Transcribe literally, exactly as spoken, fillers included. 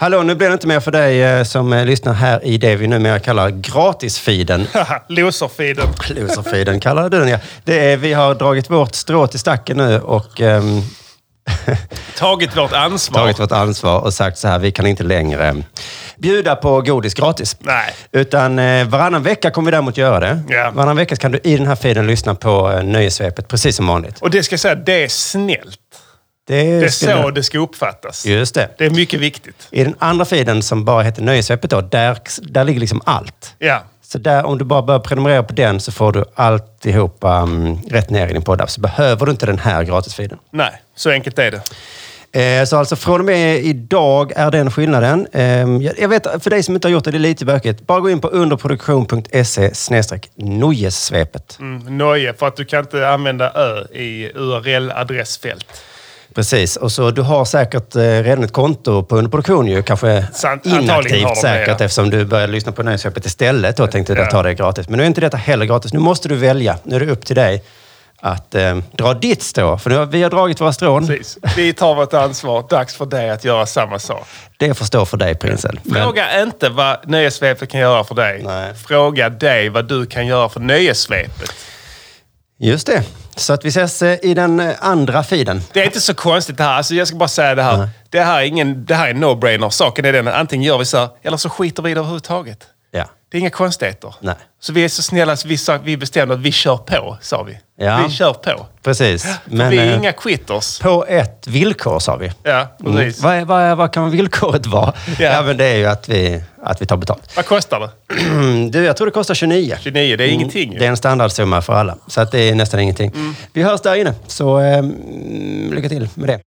Hallå, nu blir det inte mer för dig eh, som eh, lyssnar här i det vi numera kallar gratisfeeden. Loserfeeden. Loserfeeden kallar du den, ja. Det är, vi har dragit vårt strå till stacken nu och... Ehm, tagit vårt ansvar. Tagit vårt ansvar och sagt så här, vi kan inte längre bjuda på godis gratis. Nej. Utan eh, varannan vecka kommer vi däremot göra det. Ja. Varannan vecka kan du i den här feeden lyssna på eh, Nöjesvepet, precis som vanligt. Och det ska jag säga, det är snällt. Det är, det är skulle... så det ska uppfattas. Just det. Det är mycket viktigt. I den andra feeden som bara heter Nöjesvepet då, där, där ligger liksom allt. Ja. Så där, om du bara börjar prenumerera på den så får du alltihopa um, rätt ner i din podd. Så behöver du inte den här gratisfeeden. Nej, så enkelt är det. Eh, så alltså från och med idag är den skillnaden. Eh, jag vet, för dig som inte har gjort det, det är lite bökigt. Bara gå in på underproduktion punkt se snedstreck nojessvepet. Mm, noje, för att du kan inte använda ö i U R L-adressfält. Precis, och så du har säkert eh, redan ett konto på underproduktion ju, kanske Sant, inaktivt säkert det, ja. Eftersom du började lyssna på Nöjesvepet istället och tänkte ja. att ta det gratis. Men nu är inte detta heller gratis, nu måste du välja. Nu är det upp till dig att eh, dra ditt strå, för nu har vi har dragit våra strån. Precis. Vi tar vårt ansvar, dags för dig att göra samma sak. Det får stå för dig, prinsen. Men... Fråga inte vad Nöjesvepet kan göra för dig. Nej. Fråga dig vad du kan göra för Nöjesvepet. Just det. Så att vi ses i den andra feeden. Det är inte så konstigt det här. Alltså jag ska bara säga det här. Nej. Det här är ingen, det här är no-brainer. Saken är den, antingen gör vi så här, eller så skiter vi i det överhuvudtaget. Ja. Det är inga konstigheter. Nej. Så vi är så snälla så vi, sa, vi bestämde att vi kör på, sa vi. Ja. Vi kör på. Precis. Men, vi är äh, inga quitters. På ett villkor, sa vi. Ja, precis. Mm. Vad, vad, vad kan villkoret vara? Ja. Ja, men det är ju att vi, att vi tar betalt. Vad kostar det? Du, jag tror det kostar tjugonio. tjugonio, det är mm. ingenting. Ju. Det är en standardsumma för alla. Så att det är nästan ingenting. Mm. Vi hörs där inne, så eh, lycka till med det.